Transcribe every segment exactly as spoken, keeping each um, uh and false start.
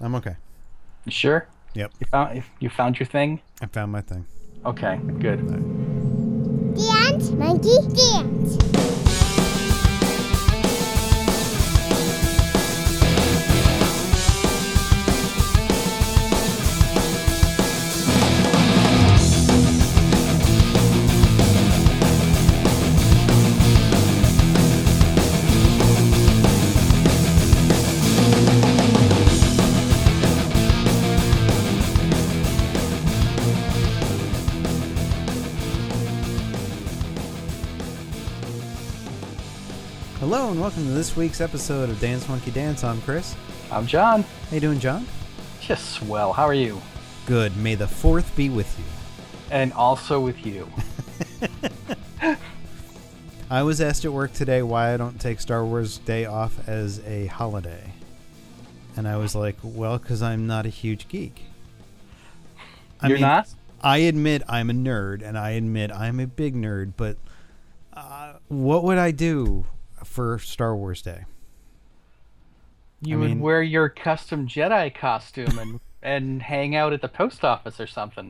I'm okay. You sure? Yep. You found you found your thing? I found my thing. Okay, good. Dance, monkey, dance. Hello and welcome to this week's episode of Dance Monkey Dance. I'm Chris. I'm John. How you doing, John? Just swell. How are you? Good. May the fourth be with you. And also with you. I was asked at work today why I don't take Star Wars Day off as a holiday. And I was like, well, because I'm not a huge geek. I You're mean, not? I admit I'm a nerd, and I admit I'm a big nerd, but uh, what would I do for Star Wars Day? You I would mean- wear your custom Jedi costume and, and hang out at the post office or something.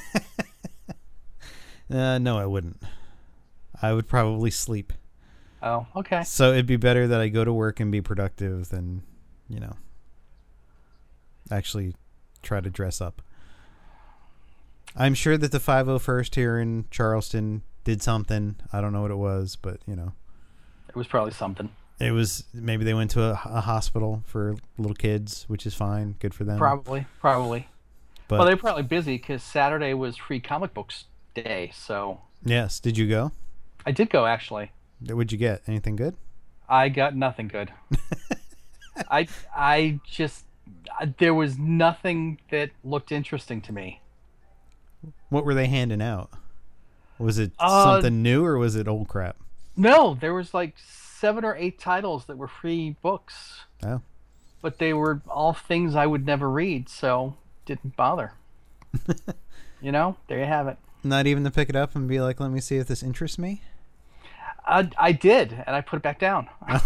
Uh, no, I wouldn't. I would probably sleep. Oh, okay. So it'd be better that I go to work and be productive than, you know, actually try to dress up. I'm sure that the five oh first here in Charleston did something. I don't know what it was, but, you know. It was probably something. It was, maybe they went to a, a hospital for little kids, which is fine. Good for them. Probably, probably. But Well, they're probably busy because Saturday was free comic books day, so yes, did you go? I did go, actually. What'd you get? Anything good? I got nothing good. I I just there was nothing that looked interesting to me. What were they handing out? Was it Uh, something new or was it old crap? No, there was like seven or eight titles that were free books, Oh. but they were all things I would never read, so didn't bother. You know, there you have it. Not even to pick it up and be like, let me see if this interests me? I I did, and I put it back down.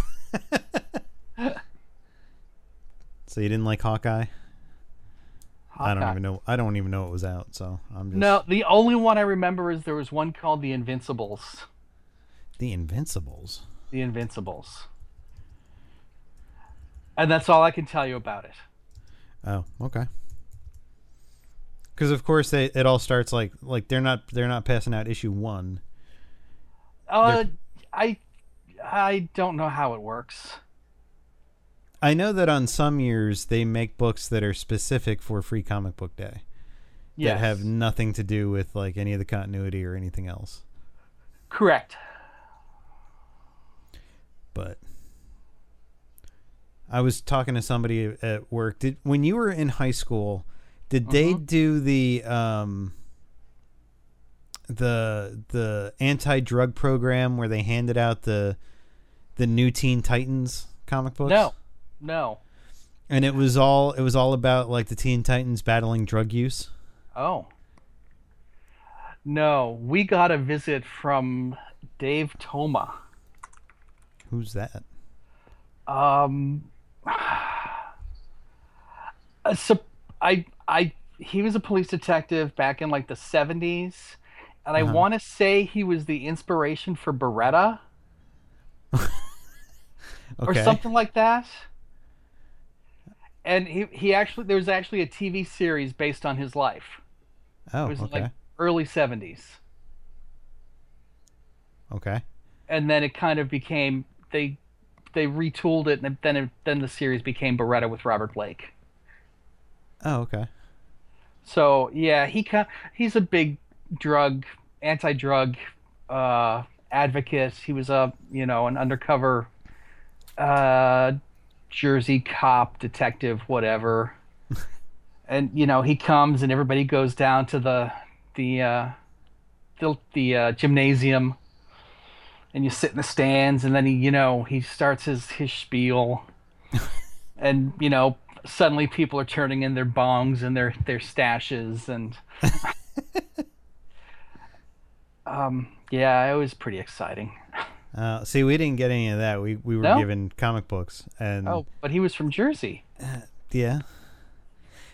So you didn't like Hawkeye? I don't Hawkeye. even know. I don't even know it was out, so I'm just... No, the only one I remember is there was one called The Invincibles. The Invincibles? The Invincibles. And that's all I can tell you about it. Oh, okay. Because of course they it all starts like like they're not they're not passing out issue one. Uh, They're- I I don't know how it works. I know that on some years they make books that are specific for Free Comic Book Day Yes. that have nothing to do with like any of the continuity or anything else. Correct. But I was talking to somebody at work. Did when you were in high school, did they Mhm. do the um the the anti-drug program where they handed out the the new Teen Titans comic books? No. No. And it was all it was all about like the Teen Titans battling drug use. Oh. No, we got a visit from Dave Toma. Who's that? Um, uh, so I, I, he was a police detective back in like the seventies, and I Uh-huh. want to say he was the inspiration for Beretta or Okay. something like that. And he, he actually, there was actually a T V series based on his life. Oh, It was okay. like early seventies. Okay. And then it kind of became, they, they retooled it, and then it, then the series became Beretta with Robert Blake. Oh, okay. So yeah, he ca- he's a big drug anti-drug uh, advocate. He was a you know an undercover uh, Jersey cop, detective, whatever. And you know he comes and everybody goes down to the the uh, the, the uh, gymnasium, and you sit in the stands, and then he you know he starts his his spiel, and you know suddenly people are turning in their bongs and their their stashes, and um yeah, it was pretty exciting. Uh, see, we didn't get any of that. We we were No? given comic books, and Oh, but he was from Jersey. yeah,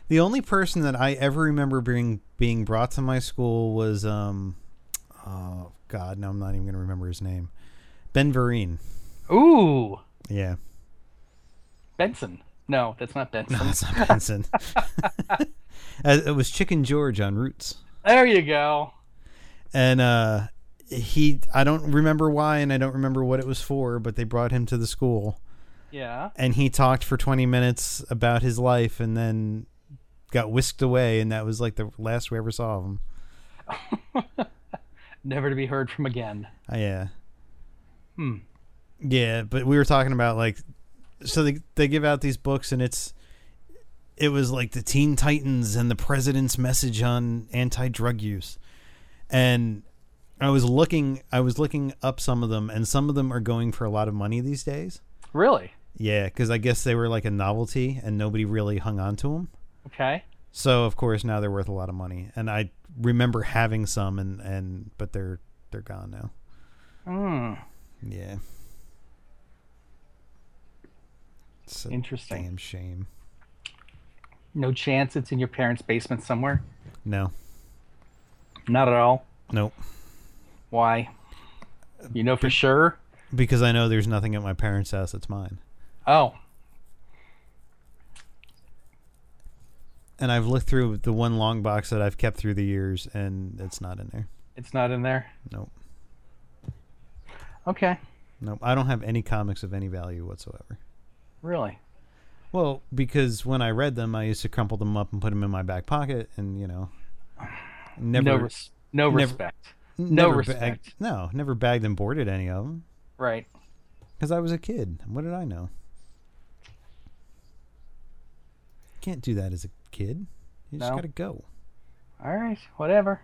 The only person that I ever remember being being brought to my school was um, oh God, no, I'm not even gonna remember his name. Ben Vereen. Ooh, Yeah. Benson. No, that's not Benson. No, it's not Benson. Uh, it was Chicken George on Roots. There you go. And uh, he, I don't remember why, and I don't remember what it was for, but they brought him to the school. Yeah. And he talked for twenty minutes about his life and then got whisked away, and that was like the last we ever saw of him. Never to be heard from again. Uh, yeah. Hmm. Yeah, but we were talking about, like, so they, they give out these books, and it's, it was like the Teen Titans and the President's message on anti-drug use. And I was looking, I was looking up some of them, and some of them are going for a lot of money these days. Really? Yeah, because I guess they were like a novelty, and nobody really hung on to them. Okay. So of course now they're worth a lot of money, and I remember having some, and, and but they're they're gone now. Hmm. Yeah. It's a Interesting. damn shame. No chance it's in your parents' basement somewhere? No. Not at all. Nope. Why? You know for sure? Because I know there's nothing at my parents' house that's mine. Oh. And I've looked through the one long box that I've kept through the years, and it's not in there. It's not in there? Nope. Okay. Nope. I don't have any comics of any value whatsoever. Really? Well, because when I read them, I used to crumple them up and put them in my back pocket, and, you know, never... No, res- no never- respect. No never respect. Bagged, no, never bagged and boarded any of them. Right. Because I was a kid. What did I know? Can't do that as a kid. You just No. gotta go. All right. Whatever.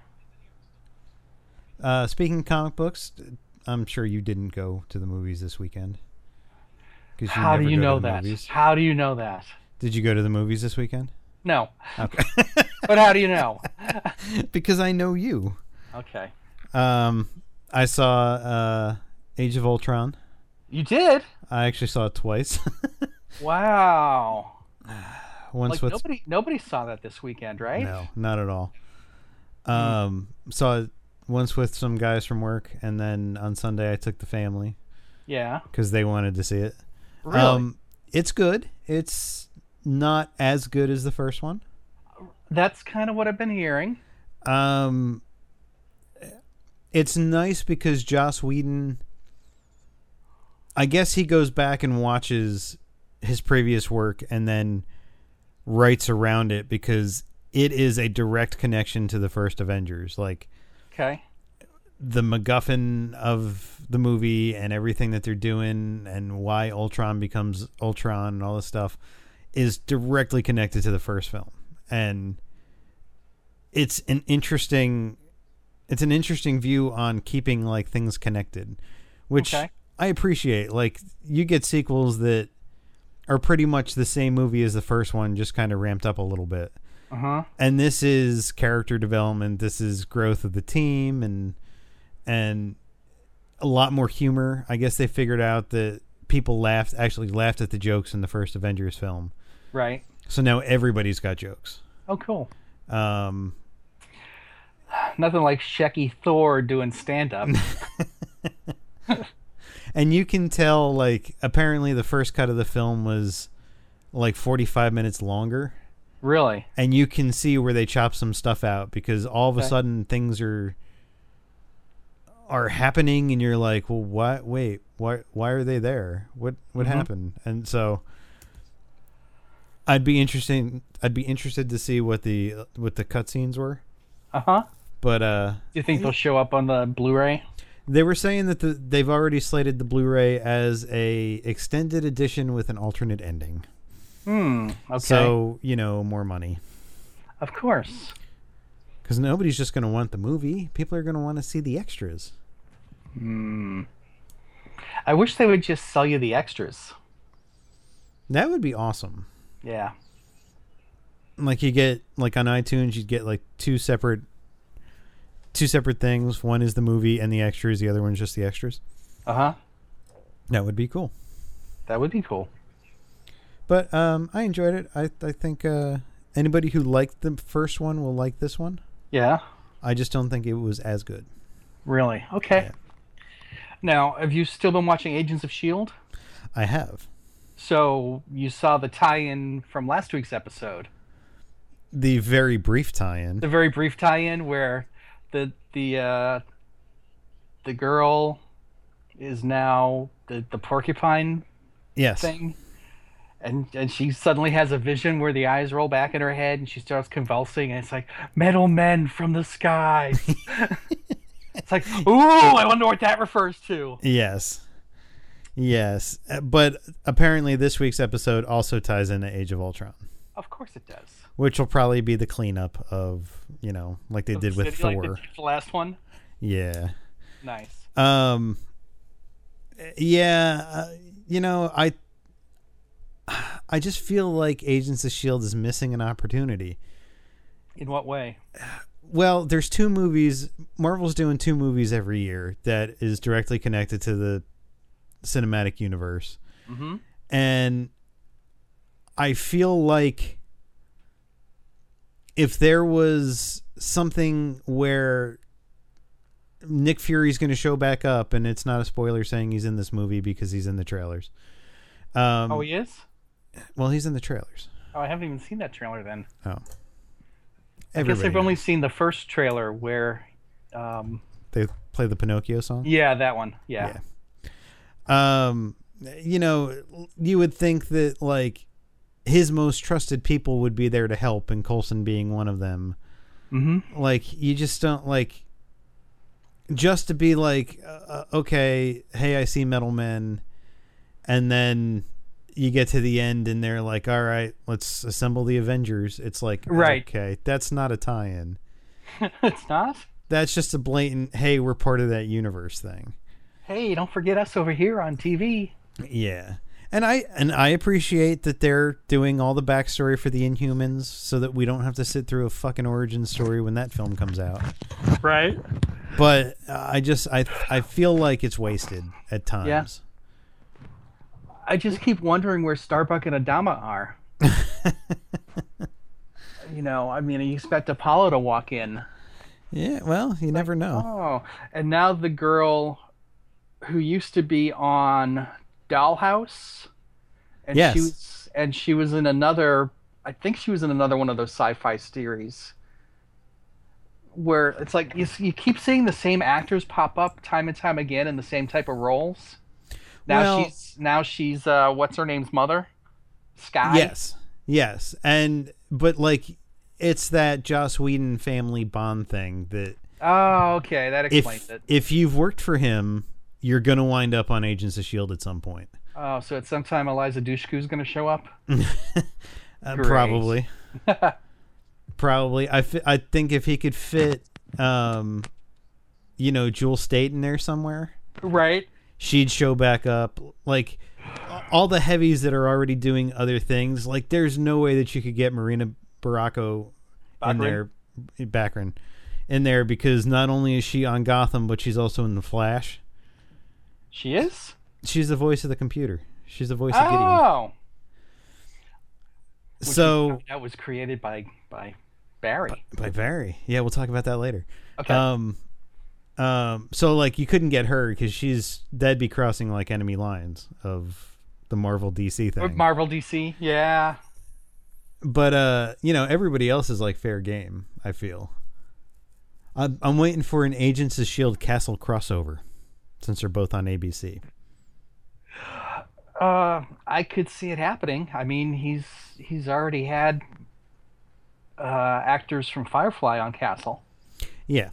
Uh, speaking of comic books, I'm sure you didn't go to the movies this weekend. 'Cause How never do you go to know the that? movies. How do you know that? Did you go to the movies this weekend? No. Okay. But how do you know? Because I know you. Okay. Um, I saw uh, Age of Ultron. You did? I actually saw it twice. Wow. Once Like with nobody nobody saw that this weekend, right? no, not at all. Um, saw it once with some guys from work, and then on Sunday I took the family Yeah. because they wanted to see it. Really? Um, it's good. It's not as good as the first one. That's kind of what I've been hearing. Um, it's nice because Joss Whedon, I guess he goes back and watches his previous work and then writes around it because it is a direct connection to the first Avengers. Like, Okay. the MacGuffin of the movie and everything that they're doing and why Ultron becomes Ultron and all this stuff is directly connected to the first film. And it's an interesting it's an interesting view on keeping like things connected, which Okay. I appreciate. Like, you get sequels that are pretty much the same movie as the first one, just kind of ramped up a little bit. Uh-huh. And this is character development. This is growth of the team and and a lot more humor. I guess they figured out that people laughed, actually laughed at the jokes in the first Avengers film. Right. So now everybody's got jokes. Oh, cool. Um, Nothing like Shecky Thor doing stand-up. and you can tell, like, apparently the first cut of the film was like forty-five minutes longer. Really? And you can see where they chop some stuff out because all of a Okay. sudden things are are happening and you're like, well, what? Wait, why? Why are they there? What? What Mhm. happened? And so, I'd be interesting. I'd be interested to see what the what the cutscenes were. Uh-huh. But uh, Do you think they'll show up on the Blu-ray? they were saying that the, they've already slated the Blu-ray as a extended edition with an alternate ending. Hmm. Okay. So, you know, more money. Of course. Because nobody's just going to want the movie. People are going to want to see the extras. Hmm. I wish they would just sell you the extras. That would be awesome. Yeah. Like, you get, like, on iTunes, you'd get, like, two separate two separate things. One is the movie and the extras. The other one's just the extras. Uh-huh. That would be cool. That would be cool. But um, I enjoyed it. I I think uh, anybody who liked the first one will like this one. Yeah. I just don't think it was as good. Really? Okay. Yeah. Now, have you still been watching Agents of S H I E L D? I have. So you saw the tie-in from last week's episode. The very brief tie-in. The very brief tie-in where the the uh, the girl is now the, the porcupine Yes. thing. And and she suddenly has a vision where the eyes roll back in her head and she starts convulsing and it's like, metal men from the sky. It's like, ooh, I wonder what that refers to. Yes. Yes. Uh, But apparently this week's episode also ties into Age of Ultron, Of course it does. which will probably be the cleanup of, you know, like they did with City, like Thor. the, the last one. Yeah. Nice. Um yeah, uh, you know, I I just feel like Agents of S H I E L D is missing an opportunity. In what way? Well, there's two movies. Marvel's doing two movies every year that is directly connected to the cinematic universe. Mm-hmm. And I feel like if there was something where Nick Fury's going to show back up, and it's not a spoiler saying he's in this movie because he's in the trailers. Um, Oh, he is? well, he's in the trailers. Oh, I haven't even seen that trailer then. Oh. I guess I've Everybody only knows. seen the first trailer where, um, They play the Pinocchio song? yeah, that one. Yeah. Yeah. Um, you know, you would think that, like, his most trusted people would be there to help, and Coulson being one of them. Mm-hmm. Like, you just don't, like, just to be like, uh, okay, hey, I see Metal Men, and then you get to the end and they're like, all right, let's assemble the Avengers. It's like, Right. okay, that's not a tie-in. It's not? That's just a blatant, hey, we're part of that universe thing. Hey, don't forget us over here on T V. Yeah. And I and I appreciate that they're doing all the backstory for the Inhumans so that we don't have to sit through a fucking origin story when that film comes out. Right. But uh, I just I I feel like it's wasted at times. Yeah. I just keep wondering where Starbuck and Adama are. You know, I mean, you expect Apollo to walk in. Yeah, well, you never know. Oh, and now the girl who used to be on Dollhouse, and Yes. she was, and she was in another. I think she was in another one of those sci-fi series where it's like you, you keep seeing the same actors pop up time and time again in the same type of roles. Now Well- she's now she's uh, what's her name's mother, Sky. Yes. Yes. And but like it's that Joss Whedon family bond thing that Oh, okay, that explains if it. if you've worked for him, you're going to wind up on Agents of S H I E L D at some point. Oh, so at some time Eliza Dushku's going to show up. Uh, Great. probably. Probably. I, fi- I think if he could fit, um, you know, Jewel State in there somewhere, Right. she'd show back up. Like, all the heavies that are already doing other things, like, there's no way that you could get Marina Baracco in Baccarin? there, Baccarin, in there, because not only is she on Gotham, but she's also in The Flash. She is? She's the voice of the computer. She's the voice of Gideon. Oh. Which So, is- that was created by by Barry. by Barry. Yeah, we'll talk about that later. Okay. Um, um, so like you couldn't get her because she's that'd be crossing like enemy lines of the Marvel D C thing. Marvel D C. Yeah. But uh, you know, everybody else is like fair game. I feel. I'm I'm waiting for an Agents of S H I E L D Castle crossover, since they're both on A B C. Uh, I could see it happening. I mean, he's he's already had uh, actors from Firefly on Castle. Yeah.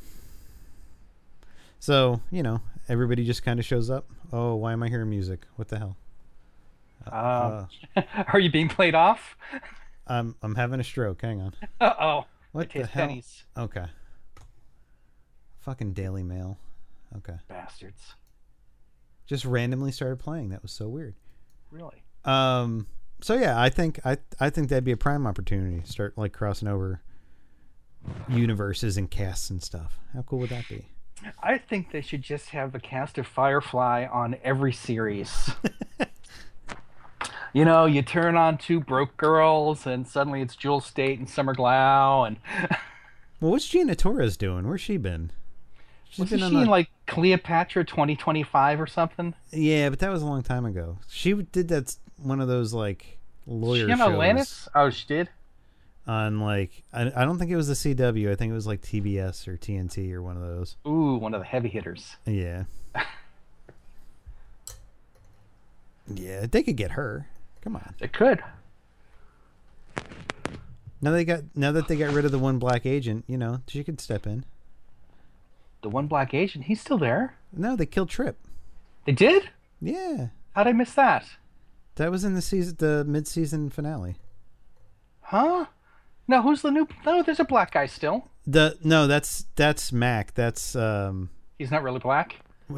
So you know, everybody just kind of shows up. Oh, why am I hearing music? What the hell? Uh, Are you being played off? I'm I'm having a stroke. Hang on. Uh oh. What the Taste hell? pennies, Okay. Fucking Daily Mail. Okay. bastards. Just randomly started playing. That was so weird. Really? Um. So yeah, I think I I think that'd be a prime opportunity to start like crossing over universes and casts and stuff. How cool would that be? I think they should just have the cast of Firefly on every series. You know, you turn on two broke girls, and suddenly it's Jewel State and Summer Glau, and Well, what's Gina Torres doing? Where's she been? She's wasn't been she on in a- like Cleopatra twenty twenty-five or something? Yeah, but that was a long time ago. She did that s- one of those like lawyer She on shows Atlantis? Oh, she did. on like I, I don't think it was the C W. I think it was like T B S or T N T or one of those. Ooh, one of the heavy hitters. Yeah. Yeah, they could get her. Come on. It could. Now they got now that they got rid of the one black agent, you know, she could step in. The one black agent, he's still there. No, they killed Trip. They did? Yeah. How'd I miss that? That was in the season the mid season finale. Huh? No, who's the new? No, there's a black guy still. The no, that's that's Mac. That's um He's not really black.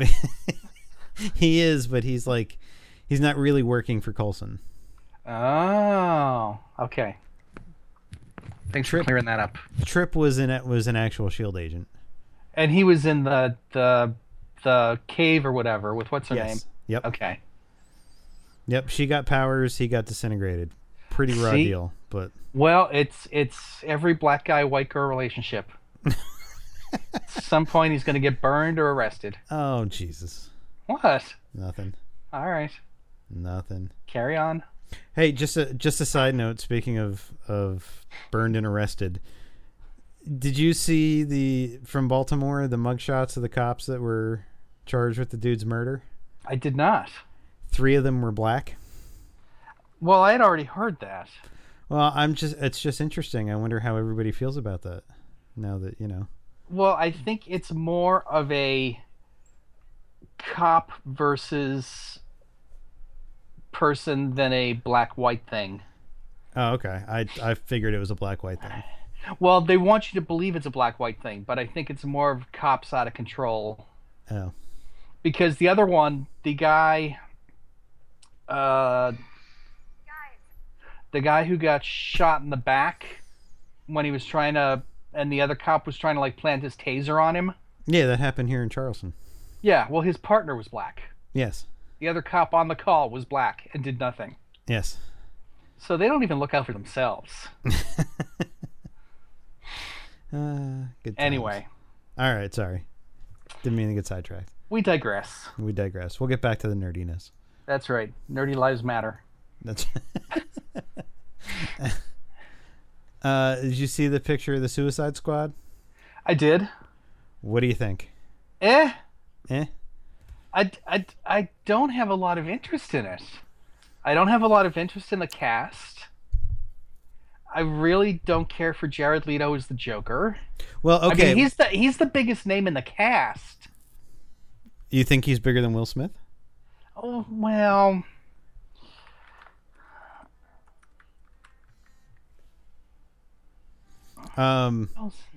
he is, but he's like he's not really working for Coulson. Oh, okay. Thanks for Trip- clearing that up. Trip was in it was an actual Shield agent. And he was in the the the cave or whatever with what's her name? Yep. Okay. Yep. She got powers. He got disintegrated. Pretty raw See? deal, but Well, it's it's every black guy white girl relationship. At some point, he's going to get burned or arrested. oh Jesus, What? nothing, All right, nothing. carry on. Hey, just a just a side note. Speaking of of burned and arrested, did you see the from Baltimore the mugshots of the cops that were charged with the dude's murder? I did not. Three of them were black. Well, I had already heard that. Well, I'm just it's just interesting. I wonder how everybody feels about that now that you know. Well, I think it's more of a cop versus person than a black white thing. Oh, okay. I I figured it was a black white thing. Well, they want you to believe it's a black white thing, but I think it's more of cops out of control. Oh, Because the other one, the guy, uh, the guy who got shot in the back when he was trying to, and the other cop was trying to like plant his taser on him. yeah, that happened here in Charleston. Yeah, well, his partner was black. Yes, The other cop on the call was black and did nothing. yes. So they don't even look out for themselves. Uh, good. Times. Anyway, All right. Sorry, didn't mean to get sidetracked. we digress. We digress. We'll get back to the nerdiness. That's right. Nerdy lives matter. That's. uh, did you see the picture of the Suicide Squad? I did. What do you think? Eh. Eh? I, I, I don't have a lot of interest in it. I don't have a lot of interest in the cast. I really don't care for Jared Leto as the Joker. Well, okay. I mean, he's the he's the biggest name in the cast. You think he's bigger than Will Smith? Oh well. Um.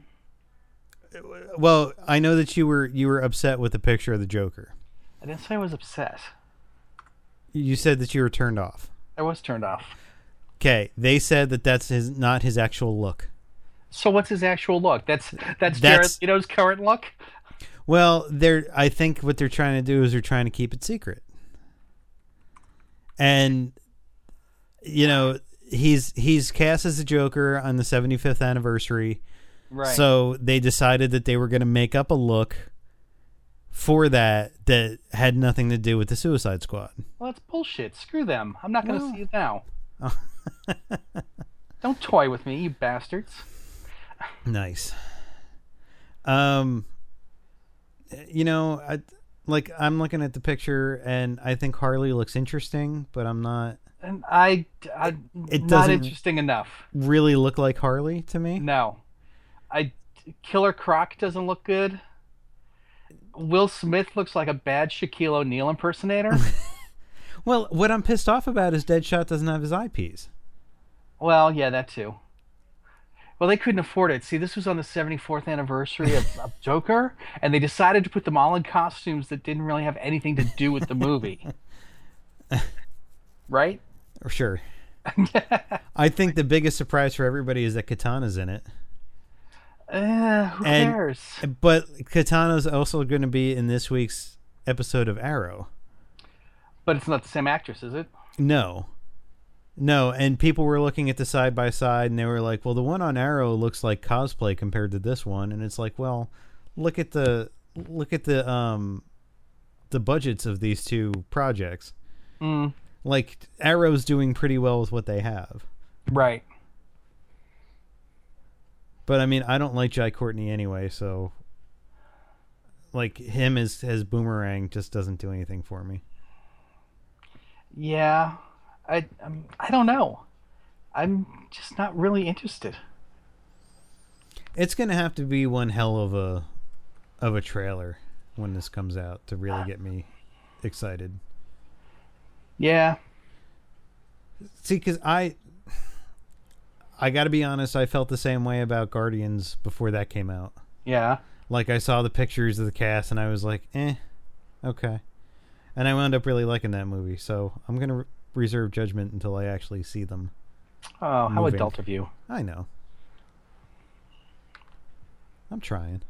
Well, I know that you were you were upset with the picture of the Joker. I didn't say I was upset. You said that you were turned off. I was turned off. Okay, they said that that's his not his actual look. So what's his actual look? That's that's, That's- Jared Leto's current look. Well, they're I think what they're trying to do is they're trying to keep it secret. And you know, he's he's cast as the Joker on the seventy-fifth anniversary. Right. So they decided that they were going to make up a look for that that had nothing to do with the Suicide Squad. Well, that's bullshit. Screw them. I'm not going to Well- see it now. Don't toy with me, you bastards. Nice. Um, you know, I like I'm looking at the picture and I think Harley looks interesting, but I'm not And I, I It not doesn't- interesting enough. really look like Harley to me. No, I Killer Croc doesn't look good. Will Smith looks like a bad Shaquille O'Neal impersonator. Well, what I'm pissed off about is Deadshot doesn't have his eyepiece. Well, yeah, that too. Well, they couldn't afford it. See, this was on the seventy-fourth anniversary of, of Joker, and they decided to put them all in costumes that didn't really have anything to do with the movie. Right? Sure. I think the biggest surprise for everybody is that Katana's in it. Uh, who And- cares? But Katana's also going to be in this week's episode of Arrow. But it's not the same actress, is it? No. No, and people were looking at the side by side, and they were like, "Well, the one on Arrow looks like cosplay compared to this one," and it's like, "Well, look at the look at the um the budgets of these two projects. Mm, Like Arrow's doing pretty well with what they have, right. but I mean, I don't like Jai Courtney anyway, so like him as as Boomerang just doesn't do anything for me. Yeah. I um, I don't know. I'm just not really interested. It's gonna have to be one hell of a of a trailer when this comes out to really get me excited. Yeah. See, because I I got to be honest, I felt the same way about Guardians before that came out. Yeah. Like I saw the pictures of the cast and I was like, eh, okay. And I wound up really liking that movie, so I'm gonna re- reserve judgment until I actually see them. Oh, how Moving. adult of you. I know. I'm trying.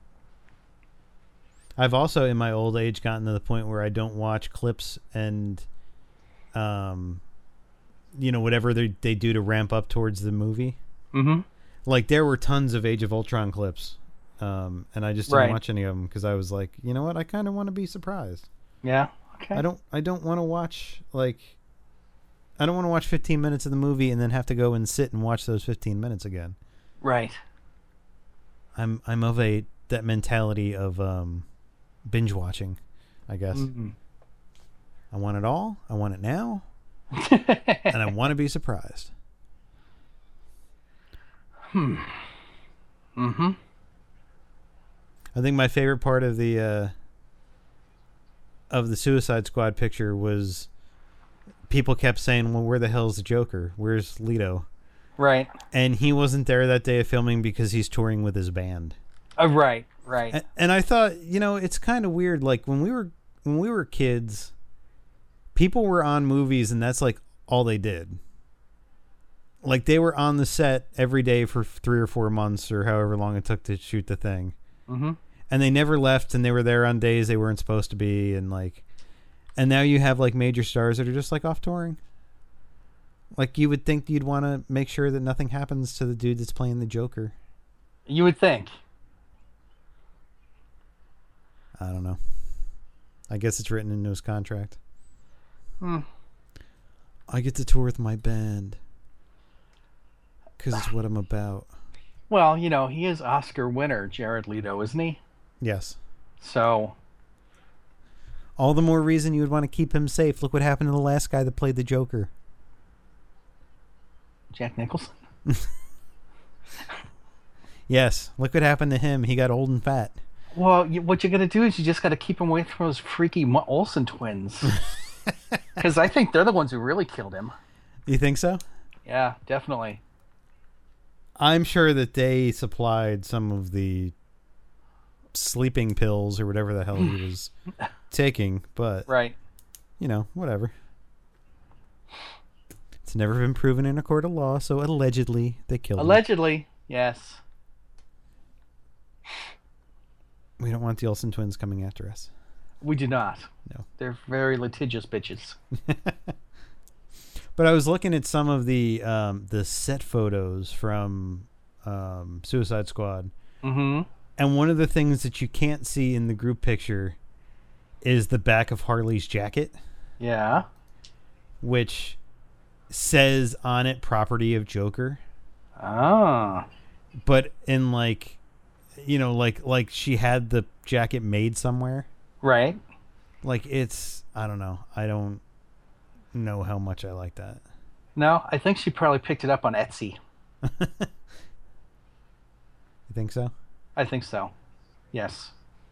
I've also, in my old age, gotten to the point where I don't watch clips and, um, you know, whatever they they do to ramp up towards the movie. Mm-hmm. Like there were tons of Age of Ultron clips, um, and I just didn't Right. watch any of them because I was like, you know what, I kind of want to be surprised. Yeah. Okay. I don't. I don't want to watch like. I don't want to watch fifteen minutes of the movie and then have to go and sit and watch those fifteen minutes again. Right. I'm I'm of a that mentality of um, binge watching, I guess. Mm-hmm. I want it all. I want it now, and I want to be surprised. hmm. Mm-hmm. I think my favorite part of the uh, of the Suicide Squad picture was people kept saying, "Well, where the hell's the Joker? Where's Leto?" Right. And he wasn't there that day of filming because he's touring with his band. Uh, right. Right. And, and I thought, you know, it's kind of weird. Like when we were when we were kids, people were on movies, and that's like all they did. Like they were on the set every day for three or four months, or however long it took to shoot the thing. Mm-hmm. And they never left, and they were there on days they weren't supposed to be, and like, and now you have like major stars that are just like off touring. Like you would think you'd want to make sure that nothing happens to the dude that's playing the Joker. You would think. I don't know. I guess it's written into his contract. Hmm. I get to tour with my band because it's what I'm about. Well, you know, he is Oscar winner, Jared Leto, isn't he? Yes. So. All the more reason you would want to keep him safe. Look what happened to the last guy that played the Joker. Jack Nicholson. Yes. Look what happened to him. He got old and fat. Well, you, what you got to do is you just got to keep him away from those freaky Mo- Olsen twins. Because I think they're the ones who really killed him. You think so? Yeah, definitely. I'm sure that they supplied some of the sleeping pills or whatever the hell he was taking, but, Right. you know, whatever. It's never been proven in a court of law, so allegedly they killed him. Allegedly, yes. We don't want the Olsen twins coming after us. We do not. No. They're very litigious bitches. But I was looking at some of the um, the set photos from um, Suicide Squad, Mm-hmm. and one of the things that you can't see in the group picture is the back of Harley's jacket, Yeah. which says on it "property of Joker," Ah. but in like, you know, like like she had the jacket made somewhere. Right. Like it's, I don't know, I don't know how much I like that. No, I think she probably picked it up on Etsy. You think so? I think so. Yes.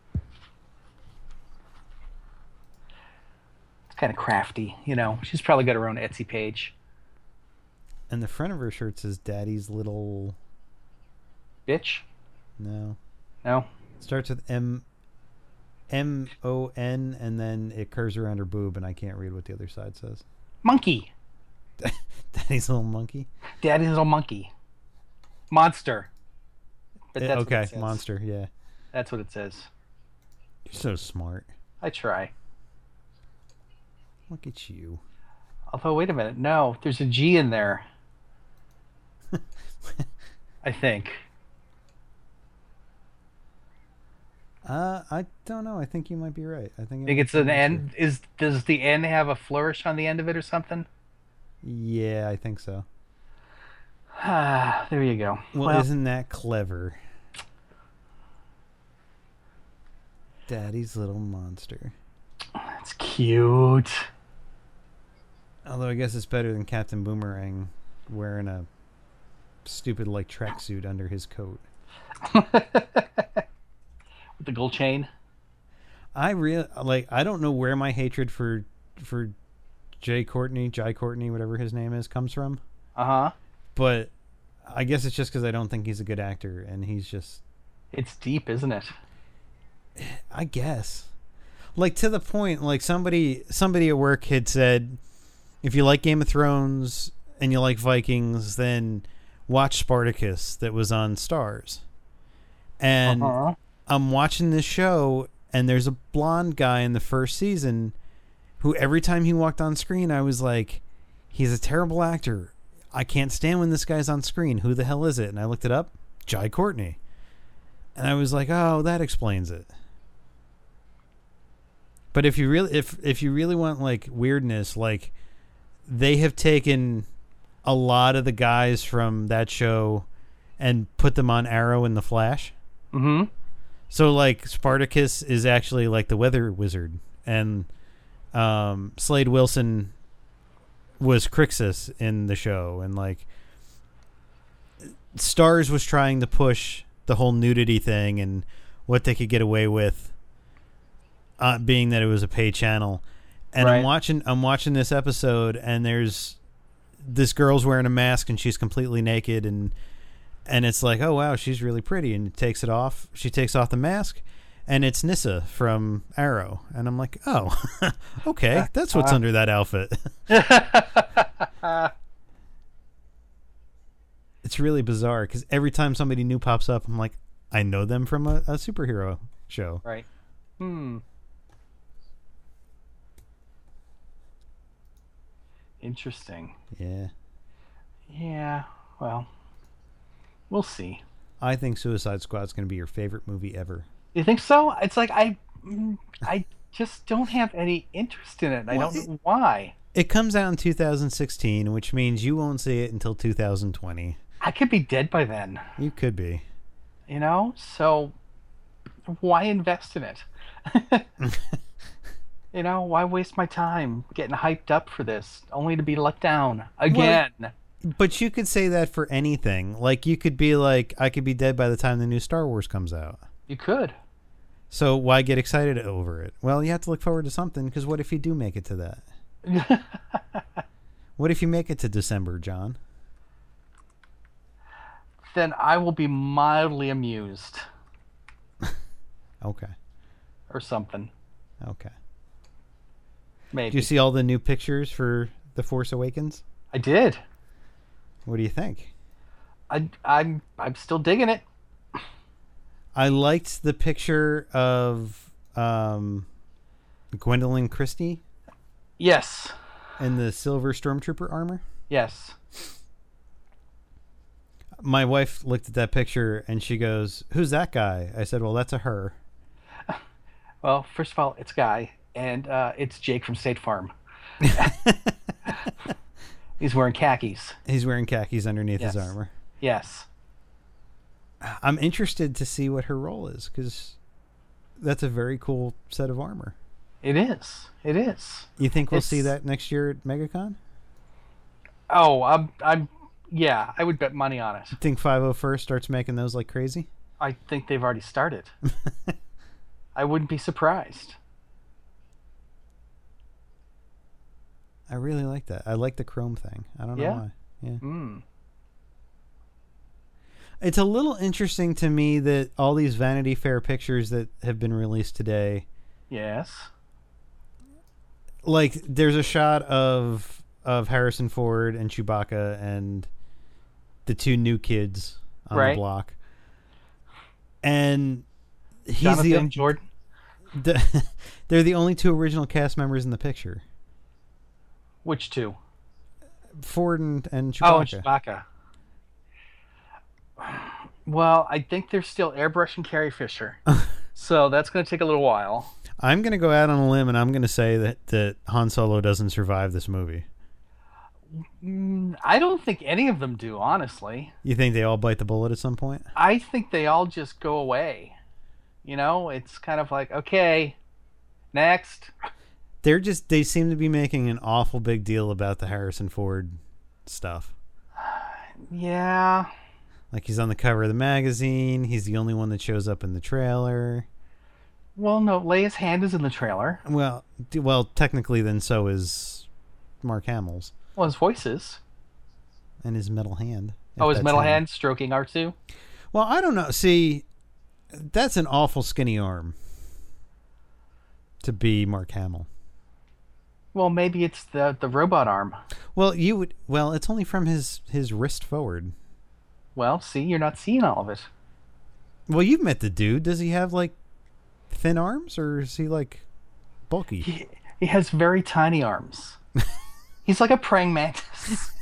It's kind of crafty, you know. She's probably got her own Etsy page. And the front of her shirt says "Daddy's little." Bitch? No. No? Starts with M M O N and then it curves around her boob and I can't read what the other side says. Monkey. Daddy's little monkey. Daddy's little monkey. Monster. But Eh, that's what okay, it says. monster, yeah. That's what it says. You're so smart. I try. Look at you. Although, wait a minute. No, there's a G in there. I think. Uh, I don't know. I think you might be right. I think I it think might it's be an next N. Is does the N have a flourish on the end of it or something? year. Yeah, I think so. Ah, there you go. Well, Well, isn't that clever? Daddy's little monster. it's cute. Although I guess it's better than Captain Boomerang wearing a stupid like tracksuit under his coat. With the gold chain. I really like. I don't know where my hatred for for Jay Courtney, Jai Courtney, whatever his name is, comes from. Uh huh. But I guess it's just because I don't think he's a good actor, and he's just. It's deep, isn't it? I guess, like to the point, like somebody somebody at work had said, if you like Game of Thrones and you like Vikings, then watch Spartacus that was on Stars. And Uh-huh. I'm watching this show, and there's a blonde guy in the first season who every time he walked on screen, I was like, he's a terrible actor. I can't stand when this guy's on screen. Who the hell is it? And I looked it up. Jai Courtney. And I was like, oh, that explains it. But if you really if if you really want like weirdness, like they have taken a lot of the guys from that show and put them on Arrow and the Flash. Mm-hmm. So like Spartacus is actually like the weather wizard, and um, Slade Wilson was Crixus in the show, and like Stars was trying to push the whole nudity thing and what they could get away with, uh, being that it was a pay channel. And Right. I'm watching I'm watching this episode, and there's this girl's wearing a mask and she's completely naked, and and it's like, oh wow, she's really pretty, and takes it off. She takes off the mask, and it's Nyssa from Arrow, and I'm like, oh, okay, that's what's Uh, under that outfit. It's really bizarre because every time somebody new pops up, I'm like, I know them from a, a superhero show. Right. Hmm. Interesting. Yeah, Yeah. Well, we'll see. I think Suicide Squad's going to be your favorite movie ever. You think so? It's like I, mm, I just don't have any interest in it. I Well, don't know why. It comes out in two thousand sixteen, which means you won't see it until two thousand twenty. I could be dead by then. You could be. You know. So, why invest in it? You know, why waste my time getting hyped up for this only to be let down again? But you could say that for anything. Like, you could be like, I could be dead by the time the new Star Wars comes out. You could. So why get excited over it? Well, you have to look forward to something, because what if you do make it to that? What if you make it to December, John? Then I will be mildly amused Okay. or something. Okay. Maybe. Do you see all the new pictures for The Force Awakens? I did. What do you think? I, I'm I'm still digging it. I liked the picture of um, Gwendolyn Christie Yes. in the silver stormtrooper armor. Yes. My wife looked at that picture and she goes, "Who's that guy?" I said, "Well, that's a her." Well, first of all, it's Guy, and uh, it's Jake from State Farm. He's wearing khakis. He's wearing khakis underneath Yes. his armor. Yes. I'm interested to see what her role is, because that's a very cool set of armor. It is. It is. You think we'll see It's- that next year at MegaCon? Oh, I'm. I'm. Yeah, I would bet money on it. Think five oh first starts making those like crazy? I think they've already started. I wouldn't be surprised. I really like that. I like the chrome thing. I don't know Yeah? why. Yeah. Mm. It's a little interesting to me that all these Vanity Fair pictures that have been released today, Yes. like there's a shot of of Harrison Ford and Chewbacca and the two new kids on Right. the block. And he's Jonathan the, Jordan. the they're the only two original cast members in the picture. Which two? Ford and, and Oh, and Chewbacca. Chewbacca. Well, I think they're still airbrushing Carrie Fisher, so that's going to take a little while. I'm going to go out on a limb and I'm going to say that, that Han Solo doesn't survive this movie. Mm, I don't think any of them do, honestly. You think they all bite the bullet at some point? I think they all just go away. You know, it's kind of like, okay, next. They're just, they seem to be making an awful big deal about the Harrison Ford stuff. Yeah. Like he's on the cover of the magazine. He's the only one that shows up in the trailer. Well, no, Leia's hand is in the trailer. Well, d- well, technically then so is Mark Hamill's. Well, his voice is. And his metal hand. Oh, if his that's metal him. hand stroking R two? Well, I don't know. See, that's an awful skinny arm to be Mark Hamill. Well, maybe it's the, the robot arm. Well, you would. Well, it's only from his, his wrist forward. Well, see, you're not seeing all of it. Well, you've met the dude. Does he have like thin arms, or is he like bulky? He, he has very tiny arms. He's like a praying mantis.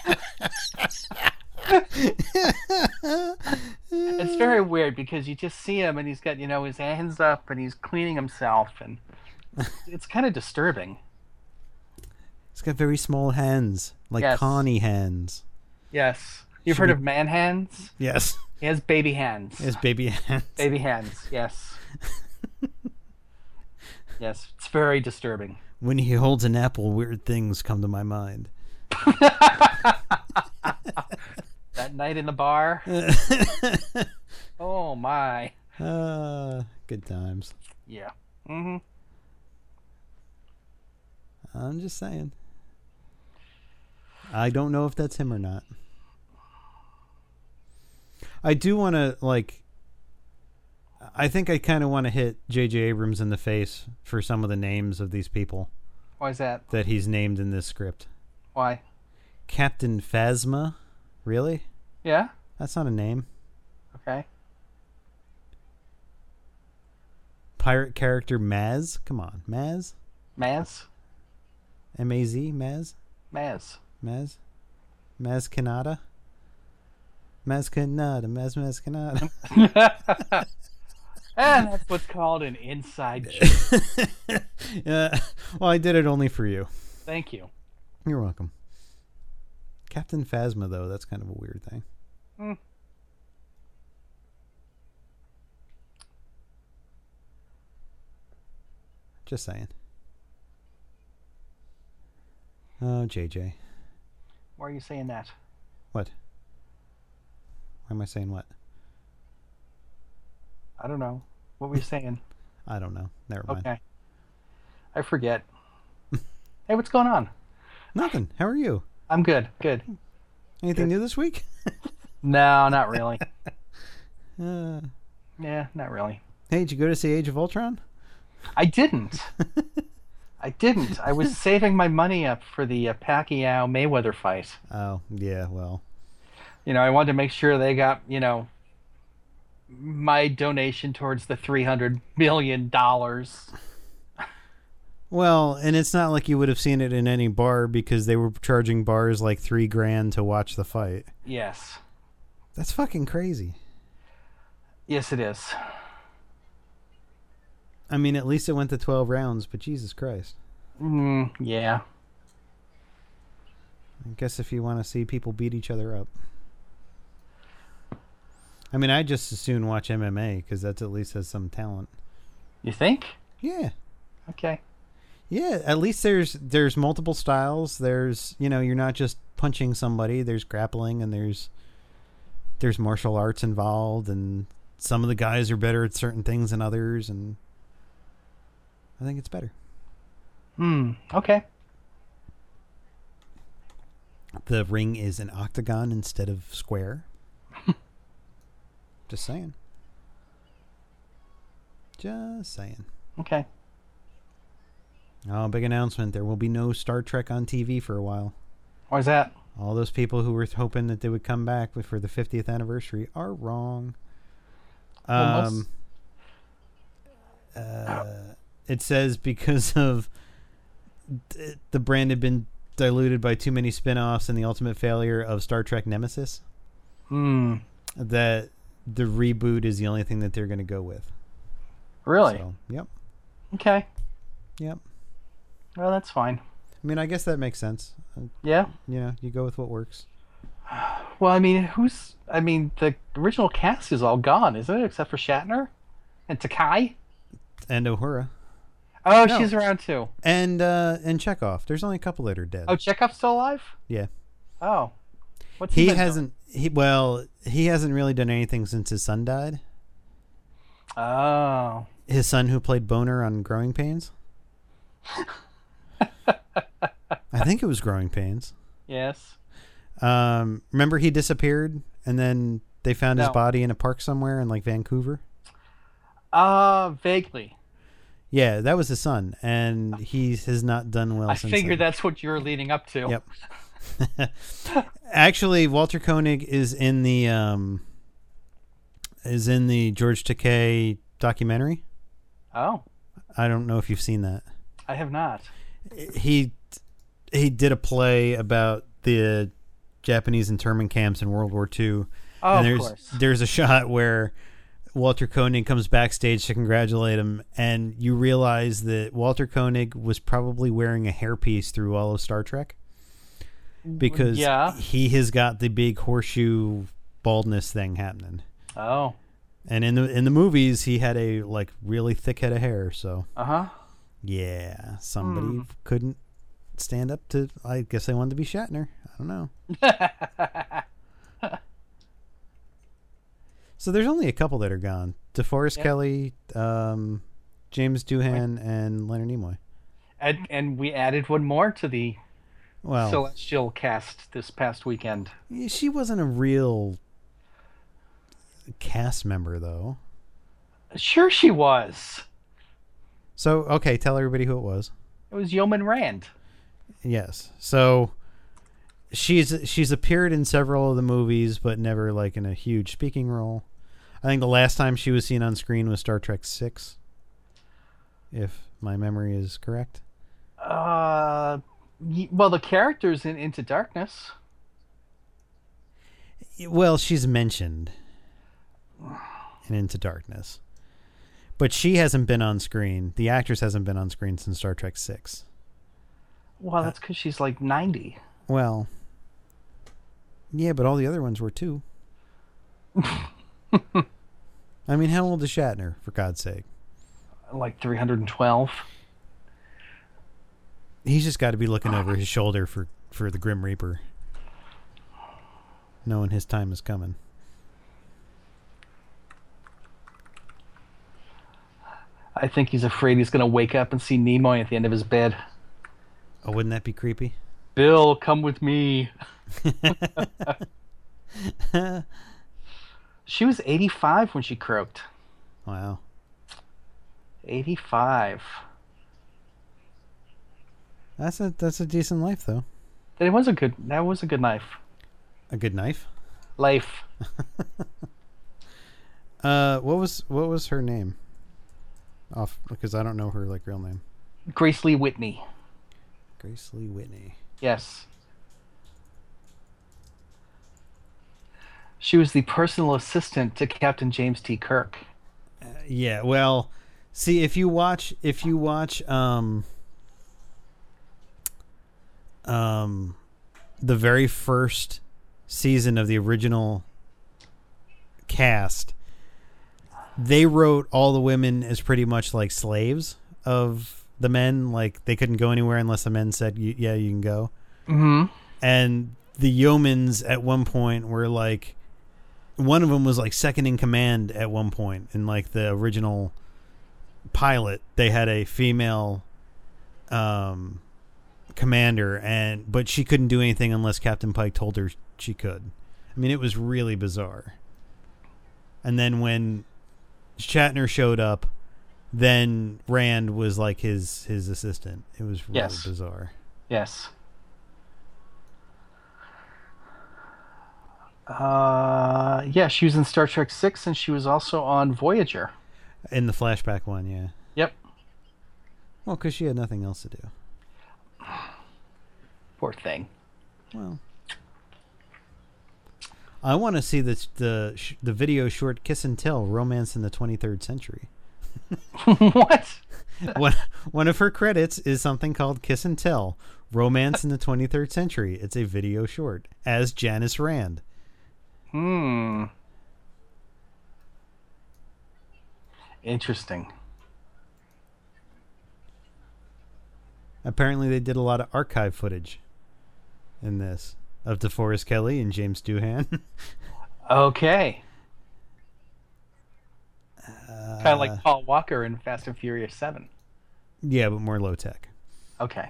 It's very weird because you just see him and he's got, you know, his hands up and he's cleaning himself, and it's kind of disturbing. He's got very small hands, like Yes. Connie hands. Yes. You've Should heard we- of man hands? Yes. He has baby hands. His baby hands. Baby hands, yes. Yes, it's very disturbing. When he holds an apple, weird things come to my mind. That night in the bar. Oh my. uh, good times. Yeah. Mm-hmm. I'm just saying. I don't know if that's him or not. I do want to, like, I think I kind of want to hit J J Abrams in the face for some of the names of these people Why is that? that he's named in this script. Why? Captain Phasma? Really? Yeah? That's not a name. Okay. Pirate character Maz? Come on. Maz? Maz? M A Z? Maz? Maz. Maz? Maz Kanata? Maz Kanata. Maz Maz Kanata. And that's what's called an inside joke. uh, well, I did it only for you. Thank you. You're welcome. Captain Phasma, though, that's kind of a weird thing. Hmm. Just saying. Oh, J J. Why are you saying that? What? Why am I saying what? I don't know. What were you saying? I don't know. Never mind. Okay. I forget. Hey, what's going on? Nothing. How are you? I'm good. Good. Anything Good. new this week? No, not really. uh, Yeah, not really. hey, did you go to see Age of Ultron? I didn't. I didn't. I was saving my money up for the uh, Pacquiao Mayweather fight. Oh, yeah, well. You know, I wanted to make sure they got, you know, my donation towards the three hundred million dollars. Well, and it's not like you would have seen it in any bar because they were charging bars like three grand to watch the fight. Yes. That's fucking crazy. Yes, it is. I mean, at least it went to twelve rounds, but Jesus Christ. Mm, yeah. I guess if you want to see people beat each other up. I mean, I just as soon watch M M A because that at least has some talent. You think? Yeah. Okay. Yeah, at least there's there's multiple styles. There's, you know, you're not just punching somebody. There's grappling and there's there's martial arts involved, and some of the guys are better at certain things than others, and I think it's better. Hmm. Okay. The ring is an octagon instead of square. Just saying. Just saying. Okay. Oh, big announcement. There will be no Star Trek on T V for a while. Why is that? All those people who were hoping that they would come back for the fiftieth anniversary are wrong. Um, uh, it says because of th- the brand had been diluted by too many spin-offs and the ultimate failure of Star Trek Nemesis. Hmm. That the reboot is the only thing that they're going to go with. Really? So, yep. Okay. Yep. Well, that's fine. I mean, I guess that makes sense. Yeah. You know, you go with what works. Well, I mean, who's? I mean, the original cast is all gone, isn't it? Except for Shatner and Takai. And Uhura. Oh, No. she's around too. And uh, and Chekhov. There's only a couple that are dead. Oh, Chekhov's still alive? Yeah. Oh. What's He been hasn't. He well, he hasn't really done anything since his son died. doing? Oh. His son, who played Boner on Growing Pains. I think it was Growing Pains. Yes. Um, remember he disappeared, and then they found his No. body in a park somewhere in like Vancouver. Uh, vaguely. Yeah, that was his son, and he has not done well I since figured then. that's what you were leading up to. Yep. Actually, Walter Koenig is in the um, is in the George Takei documentary. Oh, I don't know if you've seen that. I have not. He he did a play about the Japanese internment camps in World War Two. Oh, and of there's course. there's a shot where Walter Koenig comes backstage to congratulate him, and you realize that Walter Koenig was probably wearing a hairpiece through all of Star Trek, because Yeah. he has got the big horseshoe baldness thing happening. Oh. And in the in the movies, he had a like really thick head of hair. So Uh huh. yeah, somebody Hmm. couldn't stand up to. I guess they wanted to be Shatner. I don't know. So there's only a couple that are gone: DeForest Yep. Kelly, um, James Doohan, and Leonard Nimoy. and and we added one more to the Well, Celestial cast this past weekend. she wasn't a real cast member, though. Sure, she was. So okay, tell everybody who it was. It was Yeoman Rand. Yes. So she's she's appeared in several of the movies, but never like in a huge speaking role. I think the last time she was seen on screen was Star Trek Six, if my memory is correct. Uh, y- well, the characters in Into Darkness. Well, she's mentioned in Into Darkness, but she hasn't been on screen. The actress hasn't been on screen since Star Trek Six. Well, that's because she's like ninety. Well, yeah, but all the other ones were too. I mean, how old is Shatner, for God's sake? Like three hundred twelve. He's just got to be looking over his shoulder for, for the Grim Reaper, knowing his time is coming. I think he's afraid he's going to wake up and see Nimoy at the end of his bed. Oh, wouldn't that be creepy? Bill, come with me. She was eighty-five when she croaked. Wow. eighty-five. That's a that's a decent life, though. That was a good. That was a good knife. A good knife. Life. Uh, what was what was her name? Off because I don't know her like real name. Grace Lee Whitney. Grace Lee Whitney. Yes. She was the personal assistant to Captain James T. Kirk. Uh, yeah. Well, see if you watch if you watch um um the very first season of the original cast, they wrote all the women as pretty much like slaves of the men. Like they couldn't go anywhere unless the men said, "Yeah, you can go." Mm-hmm. And the yeomans at one point were like, one of them was like second in command at one point in like the original pilot. They had a female um commander, and but she couldn't do anything unless Captain Pike told her she could. I mean, it was really bizarre. And then when Shatner showed up, then Rand was like his his assistant. It was really Yes. bizarre. Yes. Uh, yeah, she was in Star Trek Six, and she was also on Voyager. In the flashback one, yeah. Yep. Well, because she had nothing else to do. Poor thing. Well, I want to see the the sh- the video short "Kiss and Tell: Romance in the twenty-third Century." What? one one of her credits is something called "Kiss and Tell: Romance in the twenty-third Century." It's a video short as Janice Rand. Hmm. Interesting. Apparently, they did a lot of archive footage in this of DeForest Kelley and James Doohan. Okay. uh, Kind of like Paul Walker in Fast and Furious seven. Yeah, but more low tech. Okay.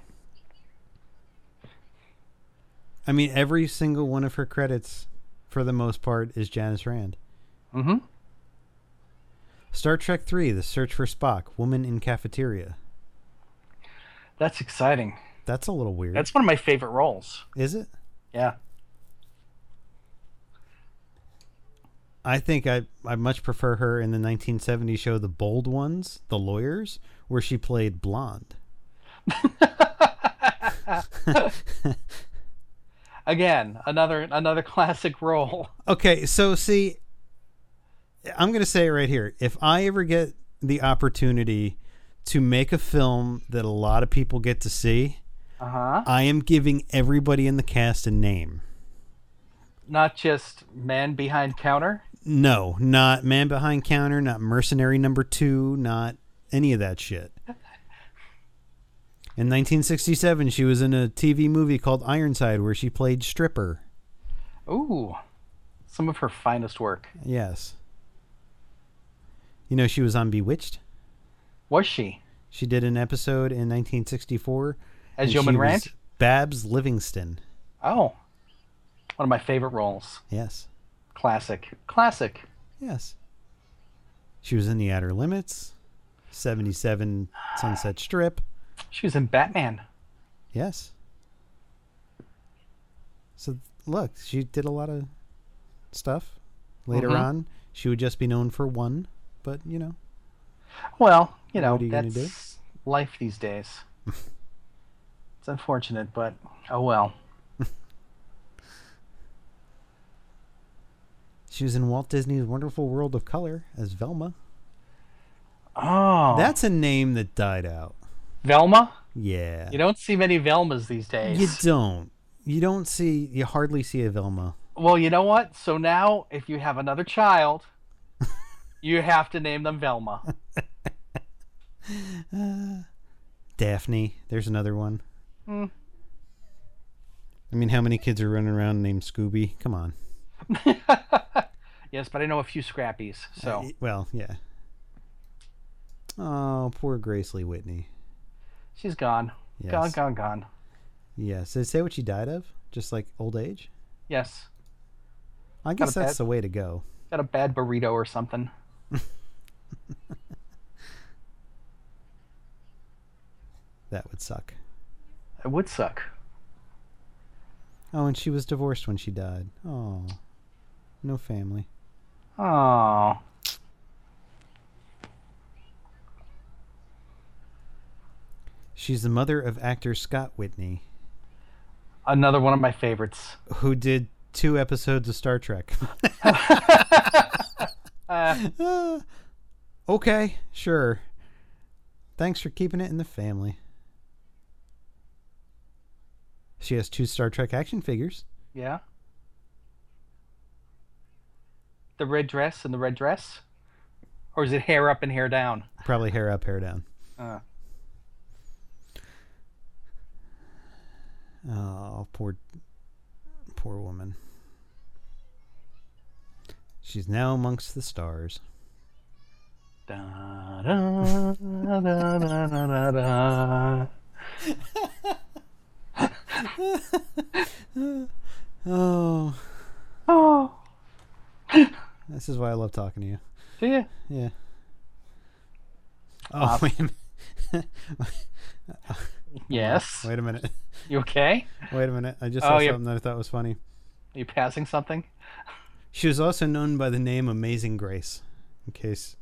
I mean, every single one of her credits, for the most part, is Janice Rand. Mm-hmm. Star Trek three: The Search for Spock, Woman in Cafeteria. That's exciting. That's a little weird. That's one of my favorite roles. Is it? Yeah. I think I I much prefer her in the nineteen seventies show The Bold Ones, The Lawyers, where she played blonde. Again, another another classic role. Okay, so see, I'm going to say it right here. If I ever get the opportunity to make a film that a lot of people get to see, Uh-huh. I am giving everybody in the cast a name. Not just man behind counter. No, not Man Behind Counter, not Mercenary Number Two, not any of that shit. In nineteen sixty-seven, she was in a T V movie called Ironside where she played stripper. Ooh. Some of her finest work. Yes. You know, she was on Bewitched. Was she? She did an episode in nineteen sixty-four. As and Yeoman she was Rand? Babs Livingston. Oh. One of my favorite roles. Yes. Classic. Classic. Yes. She was in The Outer Limits, seventy-seven Sunset Strip. She was in Batman. Yes. So, look, she did a lot of stuff. Later Mhm. on, she would just be known for one, but, you know. Well, you know, What are you gonna that's life these days. It's unfortunate, but oh well. She was in Walt Disney's Wonderful World of Color as Velma. Oh. That's a name that died out. Velma? Yeah. You don't see many Velmas these days. You don't. You don't see, you hardly see a Velma. Well, you know what? So now, if you have another child, you have to name them Velma. Uh, Daphne. There's another one. Hmm. I mean, how many kids are running around named Scooby? Come on. Yes, but I know a few Scrappies, so. Uh, well, yeah. Oh, poor Grace Lee Whitney. She's gone. Yes. Gone, gone, gone. Yes. Did it say what she died of? Just like old age? Yes. I guess Got a that's bad- the way to go. Got a bad burrito or something. That would suck. It would suck. Oh, and she was divorced when she died. Oh, no family. Oh. She's the mother of actor Scott Whitney, Another one of my favorites. who did two episodes of Star Trek. Uh, Uh, okay, sure. Thanks for keeping it in the family. She has two Star Trek action figures. yeah. The red dress and the red dress? Or is it hair up and hair down? Probably hair up, hair down. Uh, Oh, poor, poor woman. She's now amongst the stars. da, da, da, da, da, da, da. Oh, Oh. this is why I love talking to you. Do you? Yeah. Oh, Uh, wait a minute. Yes. Wait a minute. You okay? Wait a minute. I just Oh, saw you're- something that I thought was funny. Are you passing something? She was also known by the name Amazing Grace. In case.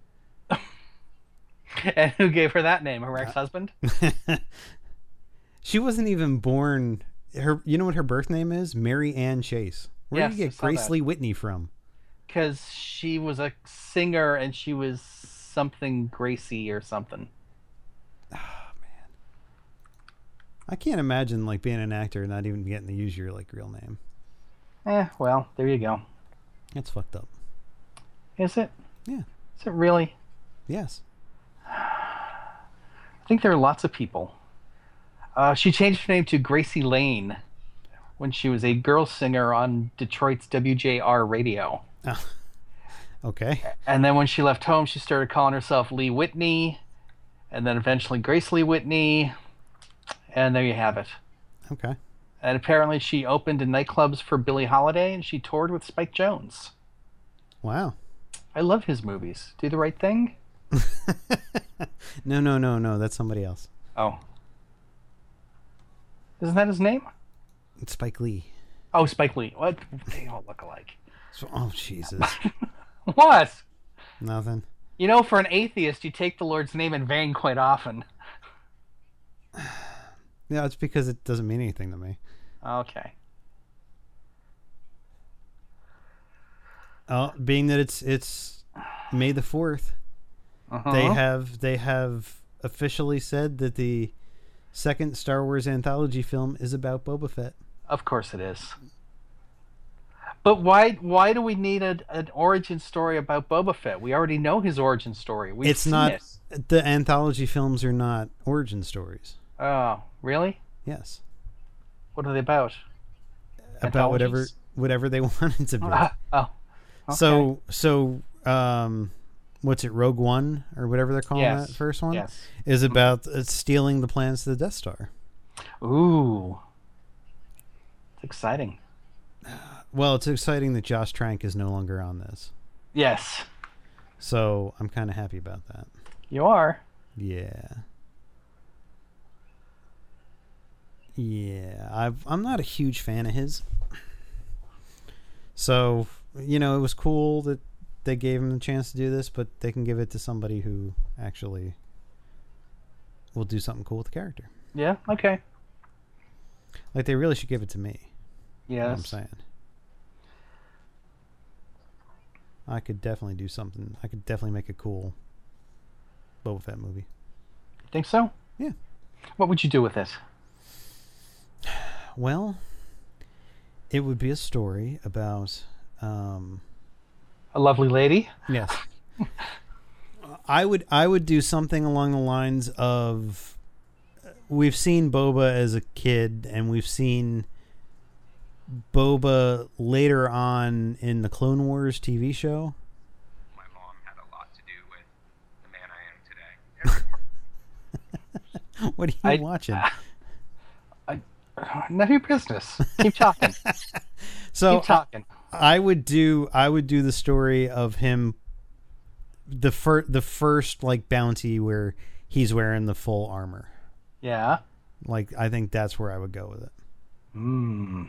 And who gave her that name? Her ex-husband? She wasn't even born her. You know what her birth name is? Mary Ann Chase. Where Yes, did you I get saw Grace that. Lee Whitney from? Because she was a singer and she was something Gracie or something. I can't imagine like being an actor and not even getting to use your like real name. Eh, well, there you go. That's fucked up. Is it? Yeah. Is it really? Yes. I think there are lots of people. Uh, she changed her name to Gracie Lane when she was a girl singer on Detroit's W J R radio. Oh. Okay. And then when she left home, she started calling herself Lee Whitney, and then eventually Grace Lee Whitney, and there you have it. Okay. And apparently she opened in nightclubs for Billie Holiday, and she toured with Spike Jonze. Wow. I love his movies. Do the Right Thing? No, no, no, no. That's somebody else. Oh. Isn't that his name? It's Spike Lee. Oh, Spike Lee. What? They all look alike. So, oh Jesus. What? Nothing. You know, for an atheist, you take the Lord's name in vain quite often. Yeah, it's because it doesn't mean anything to me. Okay. Oh, being that it's it's May the fourth, Uh-huh. they have they have officially said that the second Star Wars anthology film is about Boba Fett. Of course it is. But why why do we need a, an origin story about Boba Fett? We already know his origin story. We've It's seen not it. the anthology films are not origin stories. Oh, really? Yes, What are they about? about whatever Anthologies? whatever they wanted to be. Ah, oh. Okay. So so um, what's it? Rogue One or whatever they're calling Yes. that first one Yes. is about uh, stealing the plans to the Death Star. Ooh. It's exciting. Well, it's exciting that Josh Trank is no longer on this, Yes. so I'm kind of happy about that. You are. Yeah. Yeah, I've, I'm not a huge fan of his. So, you know, it was cool that they gave him the chance to do this, but they can give it to somebody who actually will do something cool with the character. Yeah, okay. Like, they really should give it to me. You know what I'm Yes. saying. I could definitely do something. I could definitely make a cool Boba Fett movie. Think so? Yeah. What would you do with it? Well, it would be a story about um A lovely lady? yes. I would I would do something along the lines of we've seen Boba as a kid and we've seen Boba later on in the Clone Wars T V show. My mom had a lot to do with the man I am today. What are you I- watching? None of your business. Keep talking. So Keep talking. I would do I would do the story of him the fir- the first like bounty where he's wearing the full armor. Yeah. Like I think that's where I would go with it. Hmm.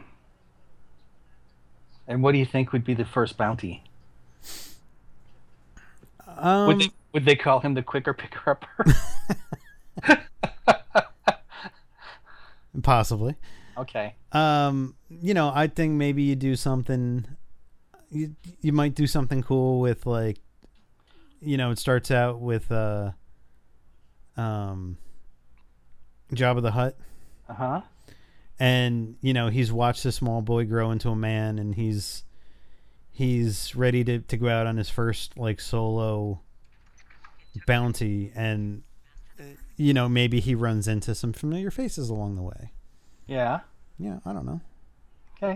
And what do you think would be the first bounty? Um, Would they, would they call him the quicker picker upper? possibly. Okay. Um, you know, I think maybe you do something. You you might do something cool with like, you know, it starts out with uh, um, Jabba the Hutt. Uh huh. And you know he's watched a small boy grow into a man and he's he's ready to, to go out on his first like solo bounty and uh, you know maybe he runs into some familiar faces along the way. Yeah. Yeah, I don't know, Okay.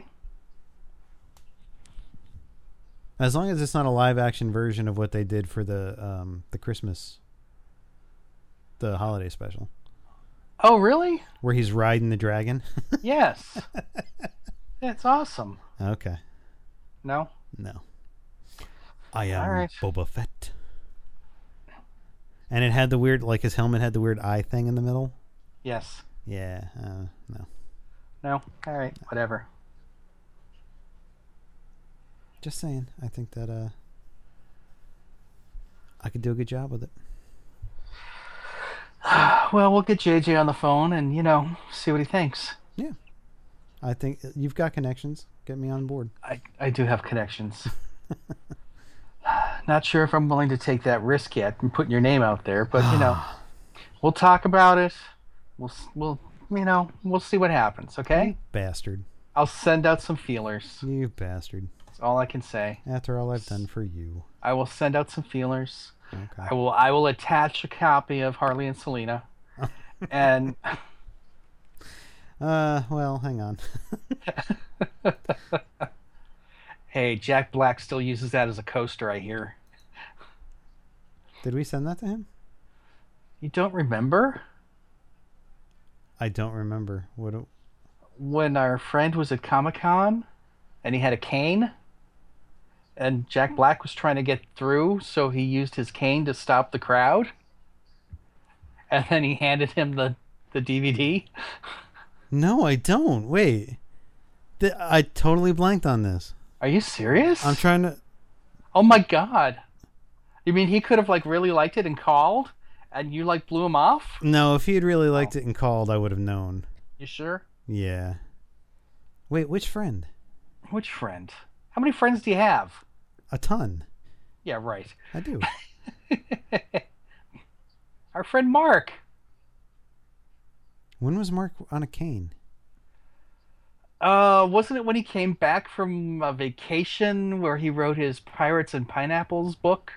as long as it's not a live action version of what they did for the um the Christmas the holiday special Oh, really? where he's riding the dragon. Yes. That's awesome. Okay, No? no, I am All right. Boba Fett. And it had the weird, like his helmet had the weird eye thing in the middle. Yes. Yeah, uh, no. No? All right. Whatever. Just saying. I think that uh, I could do a good job with it. Well, we'll get J J on the phone and, you know, see what he thinks. Yeah. I think you've got connections. Get me on board. I, I do have connections. Not sure if I'm willing to take that risk yet and putting your name out there, but you know, we'll talk about it. We'll s- we'll you know we'll see what happens. Okay. Bastard. I'll send out some feelers. You bastard. That's all I can say. After all I've done for you. I will send out some feelers. Okay. I will I will attach a copy of Harley and Selena, and Uh, well, hang on. hey, Jack Black still uses that as a coaster. I hear. Did we send that to him? You don't remember I don't remember. What? do- when our friend was at Comic Con, and he had a cane, and Jack Black was trying to get through, so he used his cane to stop the crowd, and then he handed him the the D V D. No, I don't. Wait. Th- I totally blanked on this. Are you serious? I'm trying to. Oh my god. You mean he could have like really liked it and called and you like blew him off? No, if he had really liked it and called, I would have known. You sure? Yeah. Wait, which friend? Which friend? How many friends do you have? A ton. Yeah, right. I do. Our friend Mark. When was Mark on a cane? Uh, wasn't it when he came back from a vacation where he wrote his Pirates and Pineapples book?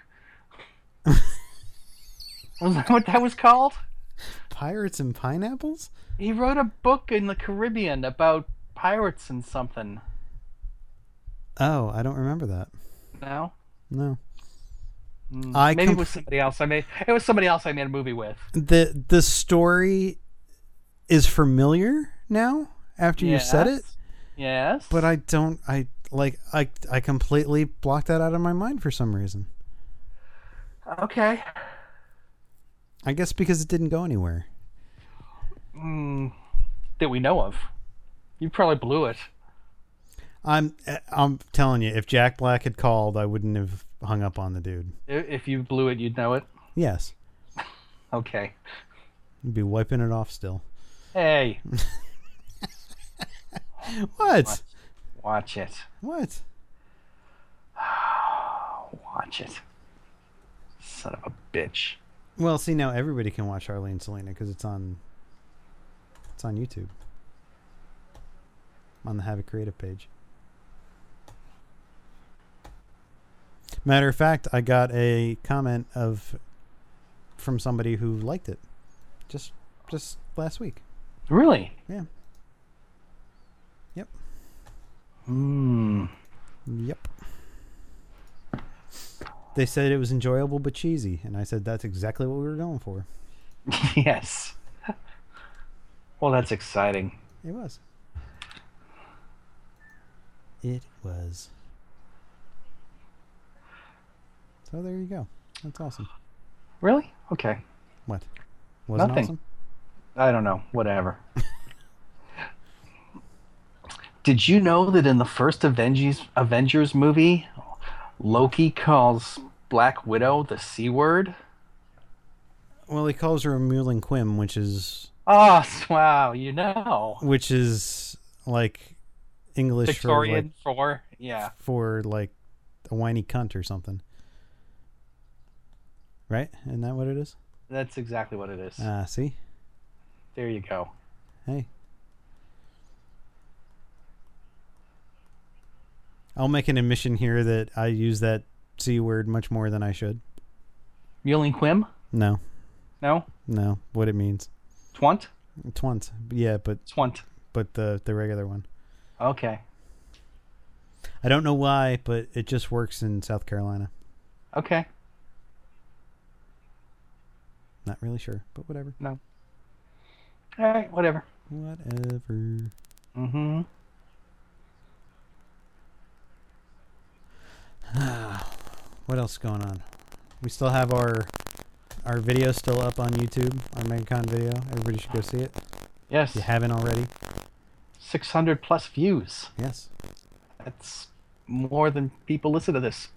Was that what that was called? Pirates and Pineapples? He wrote a book in the Caribbean about pirates and something. Oh, I don't remember that. No? No. Mm, I Maybe com- it was somebody else I made. It was somebody else I made a movie with. The the story is familiar now after you said it, Yes. but I don't I like I I completely blocked that out of my mind for some reason. Okay. I guess because it didn't go anywhere. Mm, that we know of. You probably blew it. I'm I'm telling you, if Jack Black had called, I wouldn't have hung up on the dude. I- If you blew it, you'd know it. Yes. Okay. You'd be wiping it off still. Hey, What? watch it. What? Watch it. Son of a bitch. Well, see, now everybody can watch Harley and Selena because it's on it's on YouTube. On the Have a Creative page. Matter of fact, I got a comment of from somebody who liked it just just last week. Really? Yeah. Yep. Hmm. Yep. They said it was enjoyable but cheesy, and I said that's exactly what we were going for. Yes. Well, that's exciting. It was. It was. So there you go. That's awesome. Really? Okay. What? Wasn't Nothing. awesome? I don't know. Whatever. Did you know that in the first Avengers Avengers movie, Loki calls Black Widow the C word? Well, he calls her a Mewling Quim, which is Oh, wow, you know. which is like English Victorian for like, for, yeah. for like a whiny cunt or something. Right? Isn't that what it is? That's exactly what it is. Ah, see? There you go. Hey. I'll make an admission here that I use that C word much more than I should. Mewling Quim? No. No? No. What it means. Twunt? Twunt. Yeah, but Twunt. but the the regular one. Okay. I don't know why, but it just works in South Carolina. Okay. Not really sure, but whatever. No. All right, whatever. Whatever. Mm-hmm. What else is going on? We still have our our video still up on YouTube, our MegaCon video. Everybody should go see it. Yes. If you haven't already. six hundred plus views. Yes. That's more than people listen to this.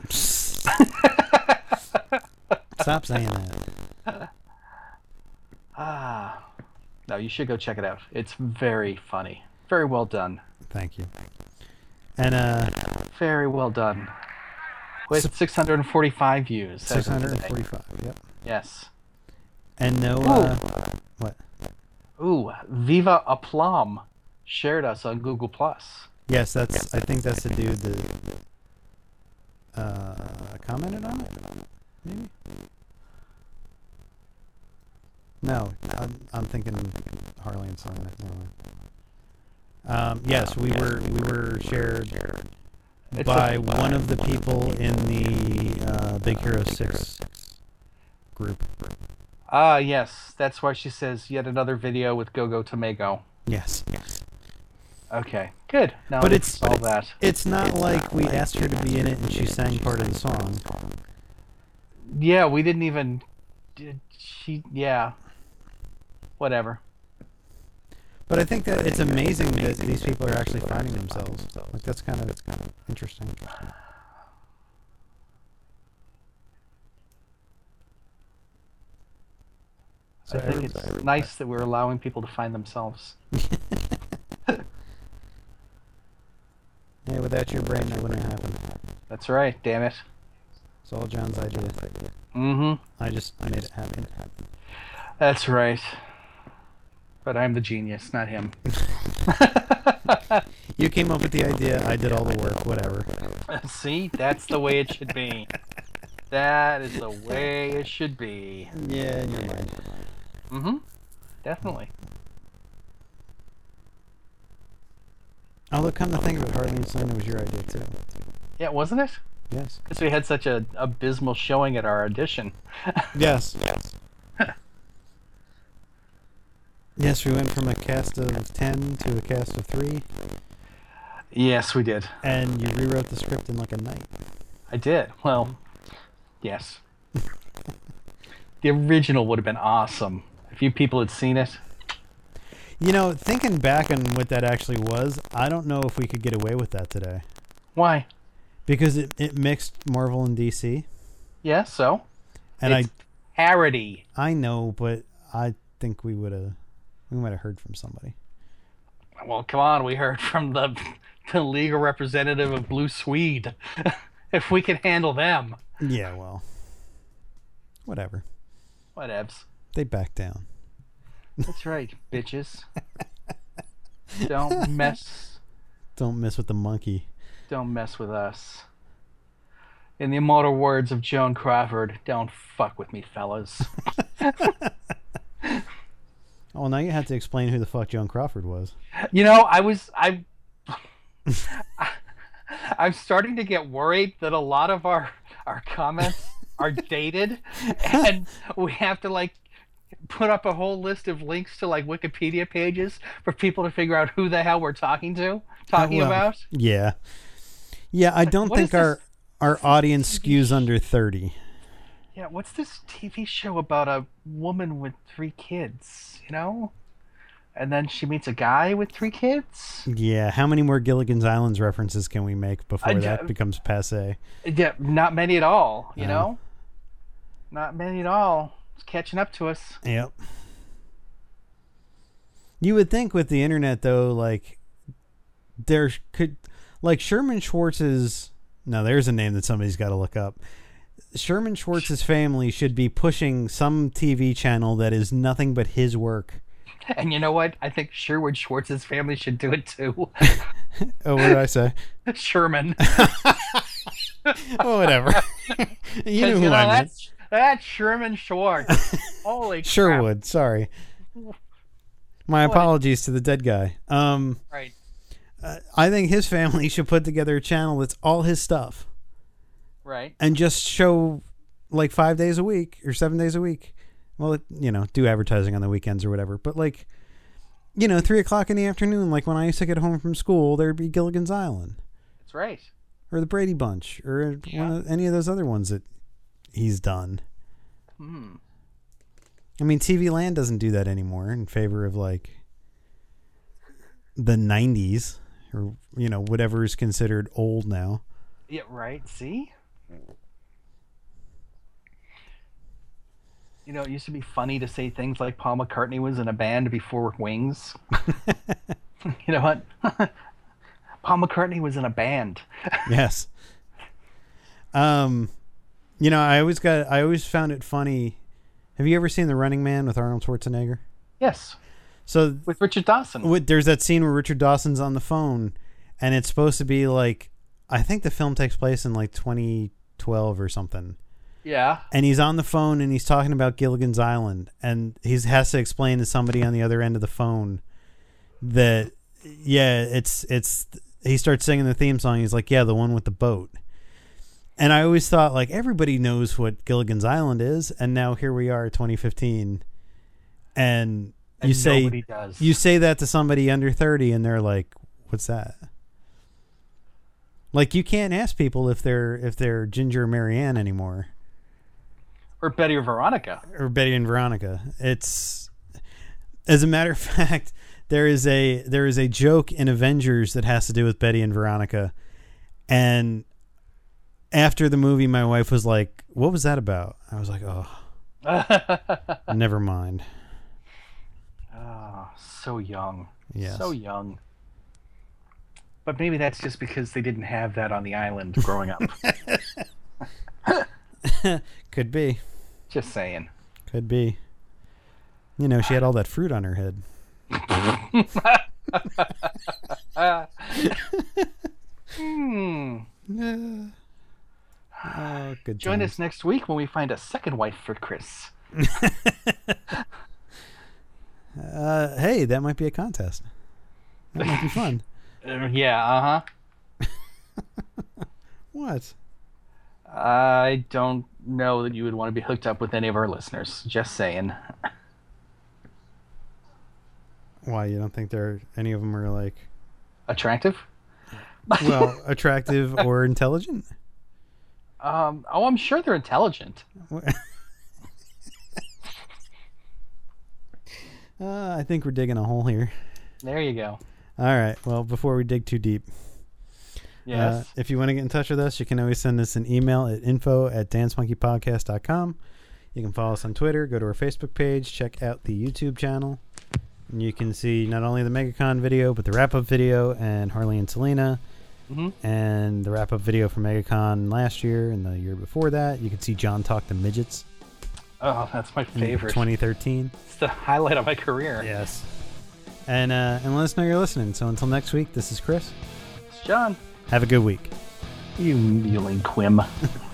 Stop saying that. Ah. No, you should go check it out. It's very funny. Very well done. Thank you. And uh, Very well done. With six hundred forty-five views. as six of hundred today. forty-five. Yep. Yes. And no. Uh, what? Ooh, Viva Aplom shared us on Google Plus. Yes, that's. I think that's the dude that uh, commented on it. Maybe. No, I'm, I'm thinking Harley and Son. Um, yes, we were we were shared It's by a- one of the people in the uh, Big Hero Six group. Ah, yes. That's why she says yet another video with Gogo Tomago. Yes, yes. Okay, good. Now But let's it's solve but that. it's not like we asked her to be in it and she sang part of the song. Yeah, we didn't even. Did she? Yeah. Whatever. But I think that it's amazing that these people are actually finding themselves. Like that's kind of it's kind of interesting. So I think every- it's nice that we're allowing people to find themselves. Yeah, without your brain, that wouldn't happen. That's right. Damn it. It's all John's idea. Mm-hmm. I just made it happen. That's right. But I'm the genius, not him. You came up with the idea. I did all the work. Whatever. See, that's the way it should be. That is the way it should be. Yeah, in your mind. Mm-hmm. Definitely. Although, come to think of it, Harley and Son, it was your idea too. Yeah, wasn't it? Yes. Because we had such a abysmal showing at our audition. Yes. Yes. Yes, we went from a cast of ten to a cast of three, Yes, we did. and you rewrote the script in like a night. I did. Well, yes. The original would have been awesome if you people had seen it. You know, thinking back on what that actually was, I don't know if we could get away with that today. Why? Because it, it mixed Marvel and D C. Yeah, so? And it's parody. I I know, but I think we would have we might have heard from somebody. Well, come on. We heard from the, the legal representative of Blue Swede. If we can handle them. Yeah, well. Whatever. Whatevs. They backed down. That's right, bitches. Don't mess Don't mess with the monkey. don't mess with us. In the immortal words of Joan Crawford, don't fuck with me, fellas. Oh, now you have to explain who the fuck Joan Crawford was. You know, I was I I'm starting to get worried that a lot of our our comments are dated and we have to like put up a whole list of links to like Wikipedia pages for people to figure out who the hell we're talking to, talking well, about. Yeah. Yeah, I don't what think is our this- our audience skews under thirty. Yeah, what's this T V show about a woman with three kids, you know? And then she meets a guy with three kids? Yeah, how many more Gilligan's Islands references can we make before I that d- becomes passé? Yeah, not many at all, you No. know? Not many at all. It's catching up to us. Yep. You would think with the internet though, like there could like Sherman Schwartz's no, there's a name that somebody's got to look up. Sherman Schwartz's family should be pushing some T V channel that is nothing but his work. And you know what? I think Sherwood Schwartz's family should do it too. Oh, what did I say? Sherman. Oh, whatever. You know 'Cause, who I meant. that's, that's Sherman Schwartz. Holy crap. Sherwood, sorry. My apologies to the dead guy. Um, Right. uh, I think his family should put together a channel that's all his stuff Right. and just show like five days a week or seven days a week. Well, it, you know, do advertising on the weekends or whatever. But like, you know, three o'clock in the afternoon, like when I used to get home from school, there'd be Gilligan's Island That's right. or the Brady Bunch or Yeah. one of, any of those other ones that he's done. Hmm. I mean, T V Land doesn't do that anymore in favor of like the nineties or, you know, whatever is considered old now. Yeah, right. See? You know, it used to be funny to say things like Paul McCartney was in a band before Wings. You know what? Paul McCartney was in a band. Yes. Um, you know, I always got, I always found it funny. Have you ever seen The Running Man with Arnold Schwarzenegger? Yes, So with Richard Dawson. with, there's that scene where Richard Dawson's on the phone, and it's supposed to be like, I think the film takes place in like twenty twelve or something. Yeah. And he's on the phone and he's talking about Gilligan's Island, and he has to explain to somebody on the other end of the phone that, yeah, it's it's. He starts singing the theme song. He's like, yeah, the one with the boat. And I always thought, like, everybody knows what Gilligan's Island is, and now here we are, twenty fifteen, and you And say nobody does. you say that to somebody under thirty, and they're like, "What's that?" Like, you can't ask people if they're if they're Ginger or Marianne anymore, Or Betty or Veronica. or Betty and Veronica. It's, as a matter of fact, there is a there is a joke in Avengers that has to do with Betty and Veronica, and after the movie, my wife was like, "What was that about?" I was like, "Oh, never mind." Oh, so young. Yes. So young. But maybe that's just because they didn't have that on the island growing up. Could be, Just saying. could be. You know, she had all that fruit on her head. Hmm. Oh, good. Join times. us next week when we find a second wife for Chris. Uh, hey, that might be a contest. That might be fun. Uh, yeah, uh huh. What? I don't know that you would want to be hooked up with any of our listeners. Just saying. Why, you don't think there any of them are like, Attractive? well, attractive or intelligent? Um, oh, I'm sure they're intelligent. Uh, I think we're digging a hole here. There you go. All right. Well, before we dig too deep, Yes. uh, if you want to get in touch with us, you can always send us an email at info at dancemonkeypodcast dot com. You can follow us on Twitter, go to our Facebook page, check out the YouTube channel. And you can see not only the MegaCon video, but the wrap-up video and Harley and Selena, hmm and the wrap-up video from MegaCon last year and the year before that. You can see John talk to midgets Oh, that's my in favorite. twenty thirteen. It's the highlight of my career. Yes. And, uh, and let us know you're listening. So until next week, this is Chris. It's John. Have a good week. You mewling quim.